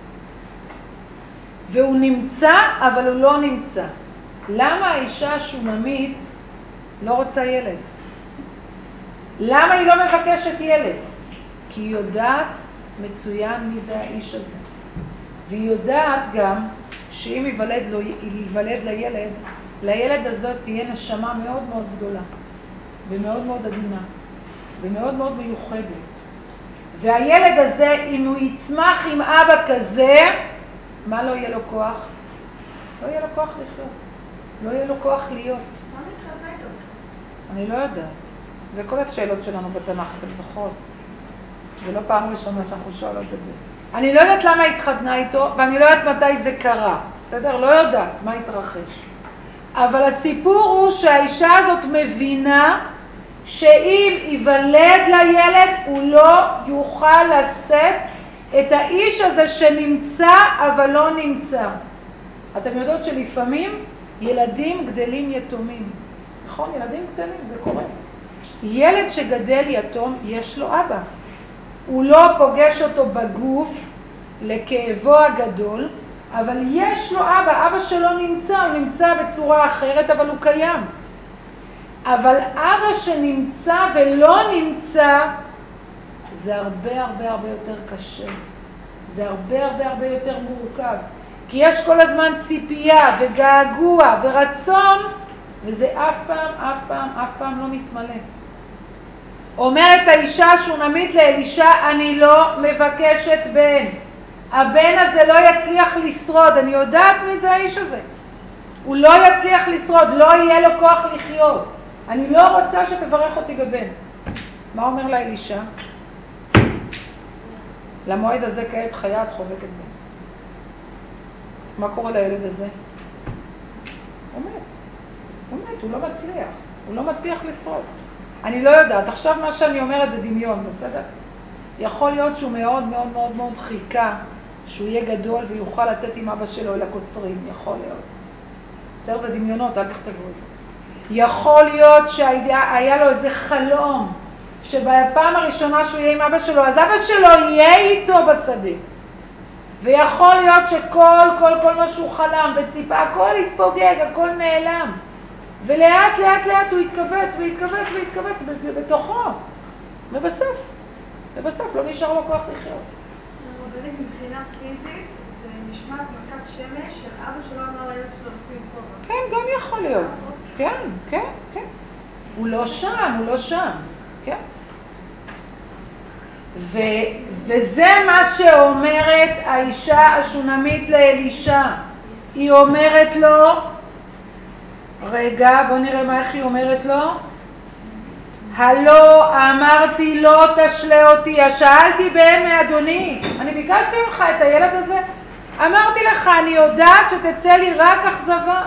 והוא נמצא, אבל הוא לא נמצא. למה האישה השונמית לא רוצה ילד? למה היא לא מבקשת ילד? כי היא יודעת מצוין מי זה האיש הזה. והיא יודעת גם שאם ייוולד, לו, ייוולד לילד, לילד הזאת תהיה נשמה מאוד מאוד גדולה, ומאוד מאוד עדינה, ומאוד מאוד מיוחדת. והילד הזה, אם הוא יצמח עם אבא כזה, מה לא יהיה לו כוח? לא יהיה לו כוח לחיות. לא יהיה לו כוח להיות. מה מתחבא איתו? אני לא יודעת. זה כל השאלות שלנו בתנ"ך, אתם זוכרות? זה לא פעם ראשונה שאנחנו שואלות את זה. אני לא יודעת למה התחתנה איתו, ואני לא יודעת מתי זה קרה. בסדר? לא יודעת מה התרחש. אבל הסיפור הוא שהאישה הזאת מבינה שאם ייוולד לילד, הוא לא יוכל לשאת את האיש הזה שנמצא, אבל לא נמצא. אתם יודעות שלפעמים ילדים גדלים יתומים. נכון? ילדים גדלים, זה קורה. ילד שגדל יתום, יש לו אבא. הוא לא פוגש אותו בגוף לכאבו הגדול, אבל יש לו אבא. אבא שלו נמצא, הוא נמצא בצורה אחרת, אבל הוא קיים. אבל אבא שנמצא ולא נמצא, זה הרבה הרבה הרבה יותר קשה. זה הרבה הרבה הרבה יותר מורכב. כי יש כל הזמן ציפייה וגעגוע ורצון, וזה אף פעם, אף פעם, אף פעם לא מתמלא. אומרת האישה השונמית לאלישע, אני לא מבקשת בן. הבן הזה לא יצליח לשרוד. אני יודעת מי זה האיש הזה. הוא לא יצליח לשרוד, לא יהיה לו כוח לחיות. אני לא רוצה שתברך אותי בבן. מה אומר לה אלישע? למועד הזה כעת חיה את חובקת בן. מה קורה לילד הזה? הוא מת. הוא מת, הוא לא מצליח. הוא לא מצליח לשרוד. אני לא יודעת. עכשיו מה שאני אומרת זה דמיון, בסדר? יכול להיות שהוא מאוד מאוד מאוד מאוד חיכה שהוא יהיה גדול ויוכל לצאת עם אבא שלו אל הקוצרים. יכול להיות. בסדר, זה דמיונות, אל תכתבו את זה. יכול להיות שהיה לו איזה חלום שבפעם הראשונה שהוא יהיה עם אבא שלו, אז אבא שלו יהיה איתו בשדה. ויכול להיות שכל, כל, כל מה שהוא חלם וציפה, הכל התפוגג, הכל נעלם. ולאט, לאט, לאט הוא התכווץ והתכווץ והתכווץ בתוכו. ובסוף, ובסוף לא נשאר לו כוח לחיות. רבנית, מבחינה פיזית, זה נשמע מכת שמש של אבא שלא אמר לילד שלו לשים כובע. כן, גם יכול להיות. כן, כן, כן. הוא לא שם, הוא לא שם. כן. ו, וזה מה שאומרת האישה השונמית לאלישע. היא אומרת לו, רגע, בוא נראה מה איך היא אומרת לו. הלא אמרתי לא תשלה אותי, שאלתי בן מאדוני, אני ביקשתי ממך את הילד הזה, אמרתי לך, אני יודעת שתצא לי רק אכזבה.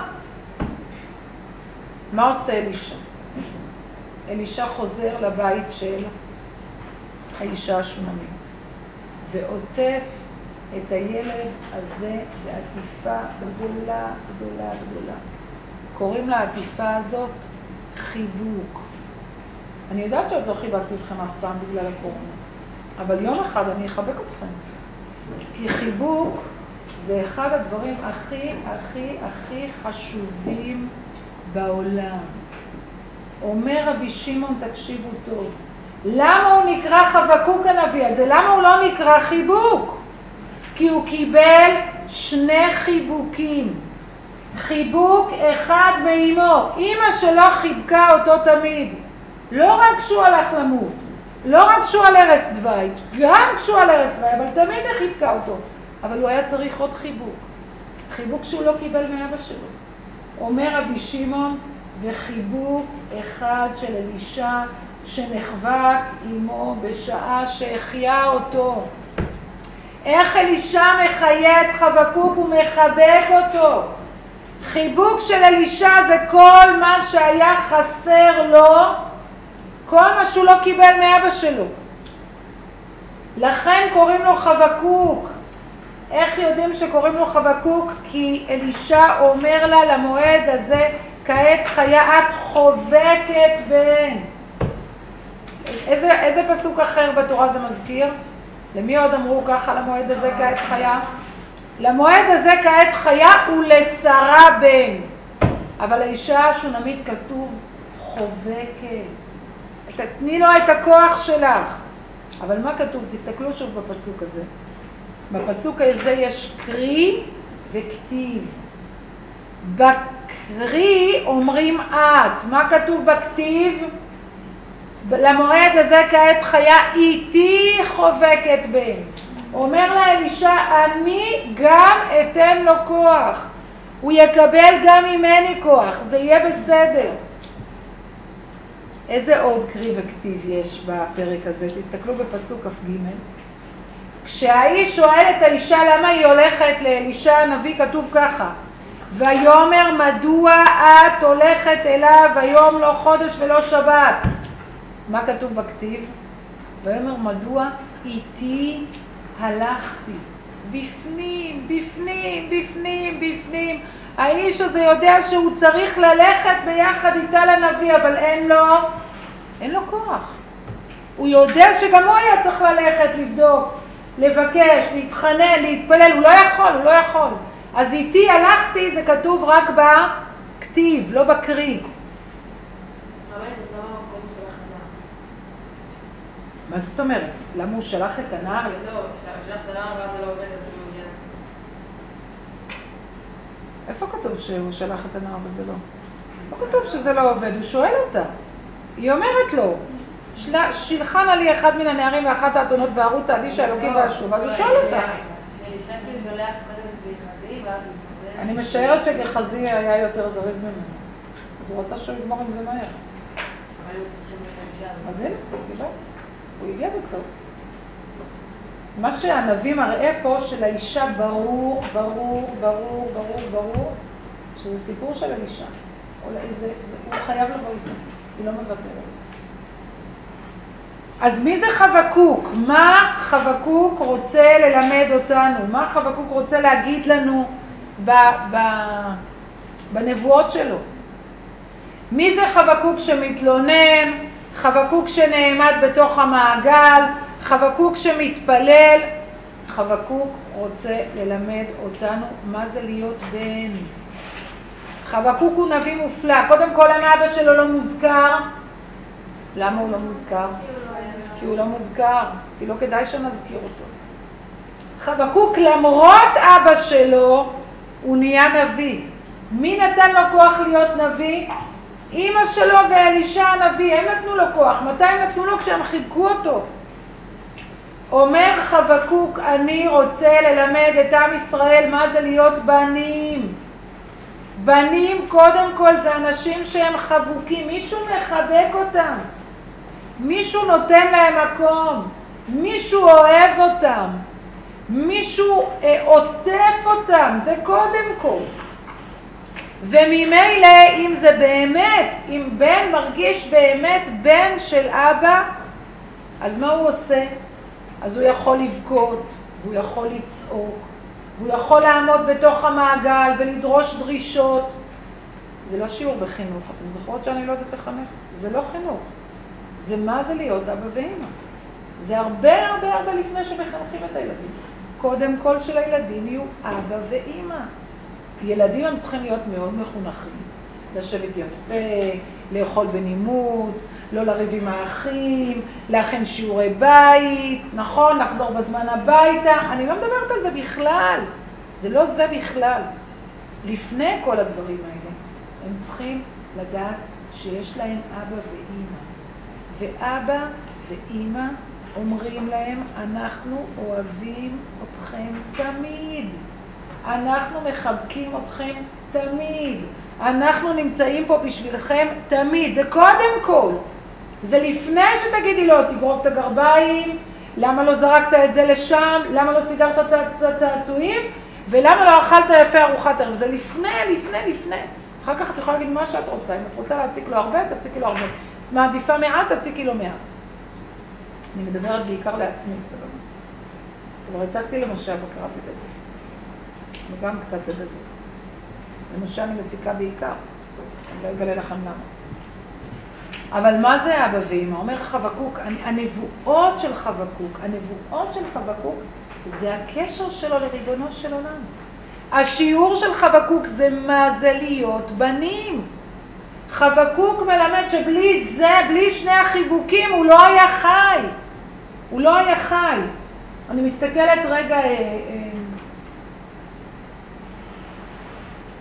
מה עושה אלישע? אלישע חוזר לבית של האישה השונמית, ועוטף את הילד הזה בעטיפה גדולה, גדולה, גדולה. קוראים לעטיפה הזאת חיבוק. אני יודעת שעוד לא חיבקתי אתכם אף פעם בגלל הקורונה, אבל יום אחד אני אחבק אתכם. כי חיבוק זה אחד הדברים הכי, הכי, הכי חשובים בעולם. אומר רבי שמעון, תקשיבו טוב, למה הוא נקרא חבקוק הנביא הזה? למה הוא לא נקרא חיבוק? כי הוא קיבל שני חיבוקים. חיבוק אחד מאמו. אמא שלו חיבקה אותו תמיד. לא רק כשהוא הלך למות, לא רק כשהוא על ערש דווי, גם כשהוא על ערש דווי, אבל תמיד היא חיבקה אותו. אבל הוא היה צריך עוד חיבוק. חיבוק שהוא לא קיבל מאבא שלו. אומר רבי שמעון, וחיבוק אחד של אלישע שנחבק עמו בשעה שהחיה אותו. איך אלישע מחיה את חבקוק ומחבק אותו? חיבוק של אלישע זה כל מה שהיה חסר לו, כל מה שהוא לא קיבל מאבא שלו. לכן קוראים לו חבקוק. איך יודעים שקוראים לו חבקוק? כי אלישע אומר לה למועד הזה, כעת חיה את חובקת בן. איזה, איזה פסוק אחר בתורה זה מזכיר? למי עוד אמרו ככה למועד הזה כעת חיה? למועד הזה כעת חיה ולשרה בן. אבל האישה השונמית כתוב חובקת. תתני לו את הכוח שלך. אבל מה כתוב? תסתכלו שוב בפסוק הזה. בפסוק הזה יש קרי וכתיב. בקרי אומרים את. מה כתוב בכתיב? למועד הזה כעת חיה איתי חובקת בן. אומר לה אלישע, אני גם אתן לו כוח. הוא יקבל גם ממני כוח, זה יהיה בסדר. איזה עוד קרי וכתיב יש בפרק הזה? תסתכלו בפסוק כ"ג. כשהאיש שואל את האישה למה היא הולכת לאלישע הנביא, כתוב ככה, ויאמר מדוע את הולכת אליו היום לא חודש ולא שבת. מה כתוב בכתיב? ויאמר מדוע איתי הלכתי. בפנים, בפנים, בפנים, בפנים. האיש הזה יודע שהוא צריך ללכת ביחד איתה לנביא, אבל אין לו, אין לו כוח. הוא יודע שגם הוא היה צריך ללכת, לבדוק, לבקש, להתחנן, להתפלל, הוא לא יכול, הוא לא יכול. אז איתי הלכתי, זה כתוב רק בכתיב, לא בקרי. מה זאת אומרת? למה הוא שלח את הנער? לא, שלח את הנער ואז זה לא עובד, אז הוא מגיע. איפה כתוב שהוא שלח את הנער וזה לא? לא כתוב שזה לא עובד, הוא שואל אותה. היא אומרת לו, שילחנה לי אחד מן הנערים ואחת האתונות וערוץ האדיש האלוקים והשוב, אז הוא שואל אותה. שאלישע כאילו שולח קודם את גחזי ואז... אני משערת שגחזי היה יותר זריז ממנו. אז הוא רצה שהוא יגמור עם זה מהר. אבל הוא צריכים את האישה. אז הנה, הוא הגיע בסוף. מה שהנביא מראה פה של האישה ברור, ברור, ברור, ברור, ברור, שזה סיפור של האישה. זה, זה, הוא חייב לבוא איתה, היא לא מוותרת. אז מי זה חבקוק? מה חבקוק רוצה ללמד אותנו? מה חבקוק רוצה להגיד לנו ב, ב, בנבואות שלו? מי זה חבקוק שמתלונן? חבקוק שנעמד בתוך המעגל? חבקוק שמתפלל? חבקוק רוצה ללמד אותנו מה זה להיות בן. חבקוק הוא נביא מופלא. קודם כל, למה אבא שלו לא מוזכר? למה הוא לא מוזכר? כי הוא לא מוזכר. כי לא כדאי שנזכיר אותו. חבקוק, למרות אבא שלו, הוא נהיה נביא. מי נתן לו כוח להיות נביא? אמא שלו ואלישע הנביא. הם נתנו לו כוח. מתי הם נתנו לו? כשהם חיבקו אותו. אומר חבקוק, אני רוצה ללמד את עם ישראל מה זה להיות בנים. בנים קודם כל זה אנשים שהם חבוקים, מישהו מחבק אותם, מישהו נותן להם מקום, מישהו אוהב אותם, מישהו אה, עוטף אותם, זה קודם כל. וממילא אם זה באמת, אם בן מרגיש באמת בן של אבא, אז מה הוא עושה? אז הוא יכול לבכות, והוא יכול לצעוק, והוא יכול לעמוד בתוך המעגל ולדרוש דרישות. זה לא שיעור בחינוך, אתם זוכרות שאני לא יודעת לחנך? זה לא חינוך. זה מה זה להיות אבא ואמא. זה הרבה הרבה הרבה לפני שמחנכים את הילדים. קודם כל של הילדים יהיו אבא ואמא. ילדים הם צריכים להיות מאוד מחונכים. לשבת יפה, לאכול בנימוס, לא לריב עם האחים, להכין שיעורי בית, נכון? לחזור בזמן הביתה. אני לא מדברת על זה בכלל. זה לא זה בכלל. לפני כל הדברים האלה, הם צריכים לדעת שיש להם אבא ואמא. ואבא ואמא אומרים להם, אנחנו אוהבים אתכם תמיד. אנחנו מחבקים אתכם תמיד. אנחנו נמצאים פה בשבילכם תמיד. זה קודם כל. זה לפני שתגידי לו, תגרוב את הגרביים, למה לא זרקת את זה לשם, למה לא סידרת את הצעצועים, ולמה לא אכלת יפה ארוחת ערב. זה לפני, לפני, לפני. אחר כך את יכולה להגיד מה שאת רוצה. אם את רוצה להציק לו הרבה, תציקי לו הרבה. מעדיפה מעט, תציקי לו מעט. אני מדברת בעיקר לעצמי, סבבה. אבל הצגתי למשה וקראתי דוד. וגם קצת לדוד. למשה אני מציקה בעיקר. אני לא אגלה לכם למה. אבל מה זה אבא ואמא? אומר חבקוק, הנבואות של חבקוק, הנבואות של חבקוק זה הקשר שלו לריבונו של עולם. השיעור של חבקוק זה מה זה להיות בנים. חבקוק מלמד שבלי זה, בלי שני החיבוקים, הוא לא היה חי. הוא לא היה חי. אני מסתכלת רגע אה, אה,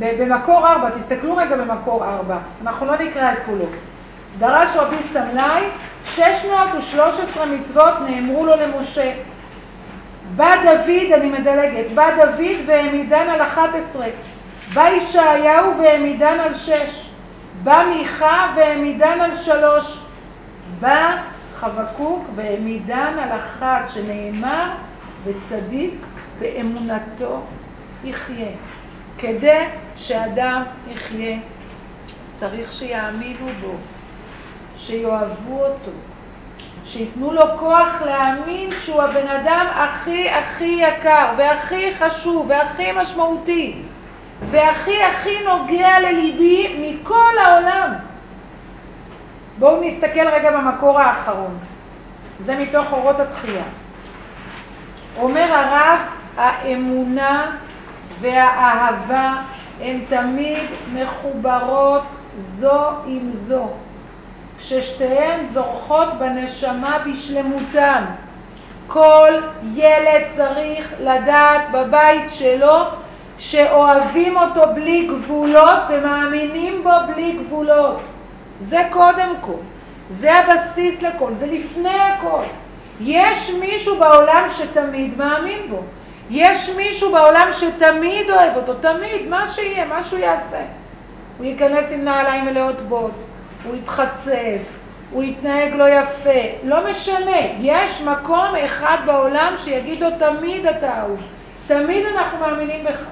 במקור ארבע, תסתכלו רגע במקור ארבע, אנחנו לא נקרא את כולו. דרש רבי סמלי, שש מאות ושלוש עשרה מצוות נאמרו לו למשה. בא דוד, אני מדלגת, בא דוד והעמידן על אחת עשרה. בא ישעיהו והעמידן על שש. בא מיכה והעמידן על שלוש. בא חבקוק והעמידן על אחת, שנאמר וצדיק באמונתו יחיה. כדי שאדם יחיה צריך שיאמינו בו, שיאהבו אותו, שיתנו לו כוח להאמין שהוא הבן אדם הכי הכי יקר והכי חשוב והכי משמעותי והכי הכי נוגע לליבי מכל העולם. בואו נסתכל רגע במקור האחרון, זה מתוך אורות התחייה. אומר הרב, האמונה והאהבה הן תמיד מחוברות זו עם זו, כששתיהן זורחות בנשמה בשלמותן. כל ילד צריך לדעת בבית שלו שאוהבים אותו בלי גבולות ומאמינים בו בלי גבולות. זה קודם כל, זה הבסיס לכל, זה לפני הכל. יש מישהו בעולם שתמיד מאמין בו, יש מישהו בעולם שתמיד אוהב אותו, תמיד, מה שיהיה, מה שהוא יעשה. הוא ייכנס עם נעליים מלאות בוץ, הוא יתחצף, הוא יתנהג לא יפה, לא משנה. יש מקום אחד בעולם שיגיד לו תמיד אתה אהוב, תמיד אנחנו מאמינים בך.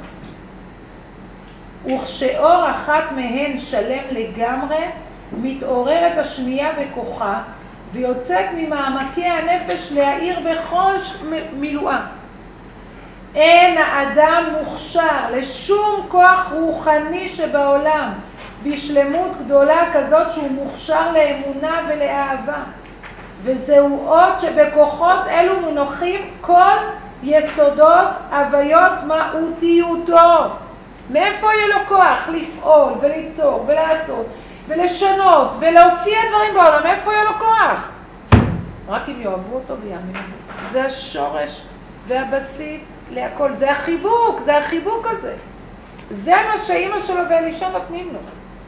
וכשאור אחת מהן שלם לגמרי, מתעוררת השנייה בכוחה ויוצאת ממעמקי הנפש להאיר בכל מילואה. אין האדם מוכשר לשום כוח רוחני שבעולם בשלמות גדולה כזאת שהוא מוכשר לאמונה ולאהבה. וזהו עוד שבכוחות אלו מונחים כל יסודות הוויות מהותיותו. מאיפה יהיה לו כוח לפעול וליצור ולעשות ולשנות ולהופיע דברים בעולם? מאיפה יהיה לו כוח? רק אם יאהבו אותו ויאמינו. זה השורש והבסיס להכל, זה החיבוק, זה החיבוק הזה. זה מה שאמא שלו ואלישע נותנים לו.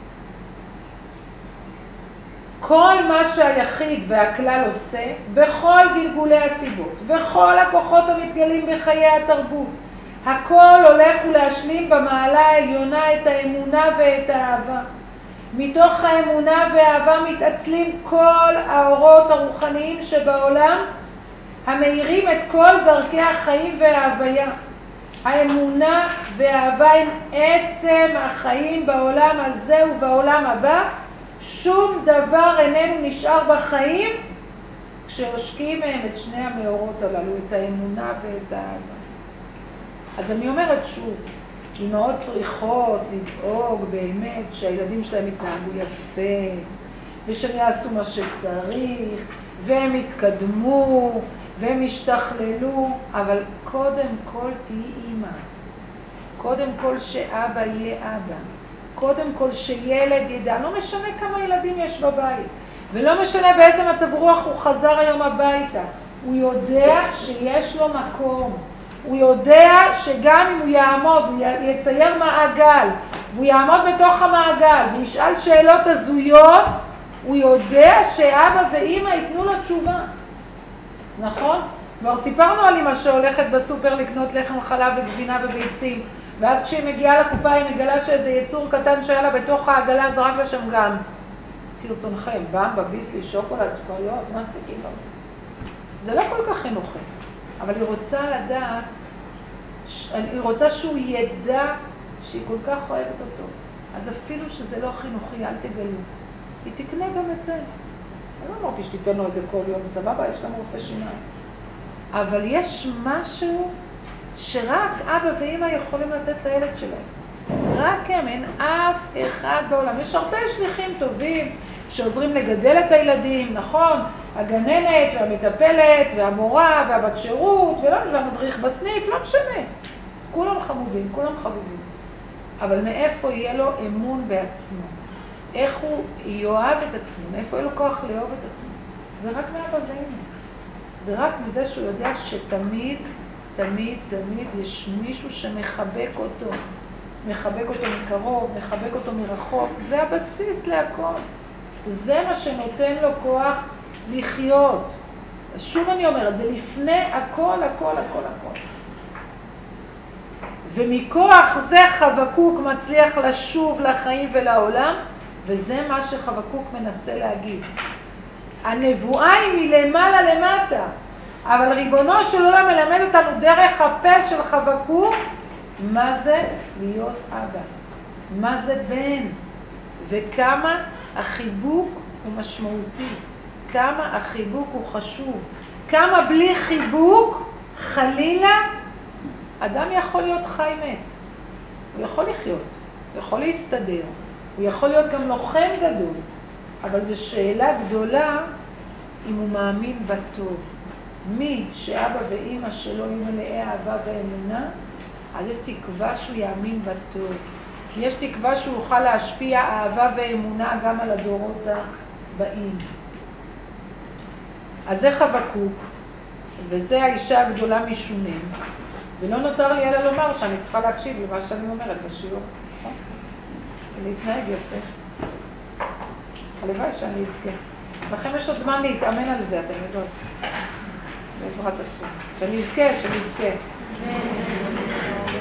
כל מה שהיחיד והכלל עושה, בכל גלגולי הסיבות, וכל הכוחות המתגלים בחיי התרבות, הכל הולך ולהשלים במעלה העליונה את האמונה ואת האהבה. מתוך האמונה והאהבה מתעצלים כל האורות הרוחניים שבעולם, המאירים את כל דרכי החיים וההוויה. האמונה והאהבה הם עצם החיים בעולם הזה ובעולם הבא. שום דבר איננו נשאר בחיים כשהושקים מהם את שני המאורות הללו, את האמונה ואת האהבה. אז אני אומרת שוב, אמהות צריכות לדאוג באמת שהילדים שלהם יתנהגו יפה, ושהם יעשו מה שצריך, והם יתקדמו, והם ישתכללו, אבל קודם כל תהי אימא. קודם כל שאבא יהיה אבא. קודם כל שילד ידע, לא משנה כמה ילדים יש בבית, ולא משנה באיזה מצב רוח הוא חזר היום הביתה. הוא יודע שיש לו מקום. הוא יודע שגם אם הוא יעמוד, הוא יצייר מעגל, והוא יעמוד בתוך המעגל, והוא ישאל שאלות הזויות, הוא יודע שאבא ואמא ייתנו לו תשובה. נכון? כבר סיפרנו על אמא שהולכת בסופר לקנות לחם חלב וגבינה וביצים, ואז כשהיא מגיעה לקופה היא מגלה שאיזה יצור קטן שהיה לה בתוך העגלה זרק לה שם גם. כרצונכם, במבה, ביסלי, שוקולד, סוכריות, מסטיקים. זה לא כל כך חינוכי. אבל היא רוצה לדעת, היא רוצה שהוא ידע שהיא כל כך אוהבת אותו. אז אפילו שזה לא חינוכי, אל תגלו. היא תקנה גם את זה. אני לא אמרתי שתיתן לו את זה כל יום, סבבה, יש לנו רופא שיניים. אבל יש משהו שרק אבא ואמא יכולים לתת לילד שלהם. רק הם, אין אף אחד בעולם. יש הרבה שליחים טובים שעוזרים לגדל את הילדים, נכון? הגננת והמטפלת והמורה והבת שירות והמדריך בסניף, לא משנה. כולם חמודים, כולם חביבים. אבל מאיפה יהיה לו אמון בעצמו? איך הוא יאהב את עצמו? מאיפה יהיה לו כוח לאהוב את עצמו? זה רק מאבא ואמא. זה רק מזה שהוא יודע שתמיד, תמיד, תמיד יש מישהו שמחבק אותו. מחבק אותו מקרוב, מחבק אותו מרחוק, זה הבסיס להכל. זה מה שנותן לו כוח לחיות. שוב אני אומרת, זה לפני הכל, הכל, הכל, הכל. ומכוח זה חבקוק מצליח לשוב לחיים ולעולם, וזה מה שחבקוק מנסה להגיד. הנבואה היא מלמעלה למטה, אבל ריבונו של עולם מלמד אותנו דרך הפה של חבקוק, מה זה להיות אבא, מה זה בן, וכמה החיבוק הוא משמעותי, כמה החיבוק הוא חשוב, כמה בלי חיבוק חלילה אדם יכול להיות חי מת. הוא יכול לחיות, הוא יכול להסתדר, הוא יכול להיות גם לוחם גדול, אבל זו שאלה גדולה אם הוא מאמין בטוב. מי שאבא ואמא שלו יהיו מלאי אהבה ואמונה, אז יש תקווה שהוא יאמין בטוב. יש תקווה שהוא יוכל להשפיע אהבה ואמונה גם על הדורות הבאים. אז זה חבקוק, וזה האישה הגדולה משונם. ולא נותר לי אלא לומר שאני צריכה להקשיב למה שאני אומרת בשיעור. להתנהג יפה. הלוואי שאני אזכה. לכם יש עוד זמן להתאמן על זה, אתם יודעות. בעזרת השם. שאני אזכה, שאני אזכה.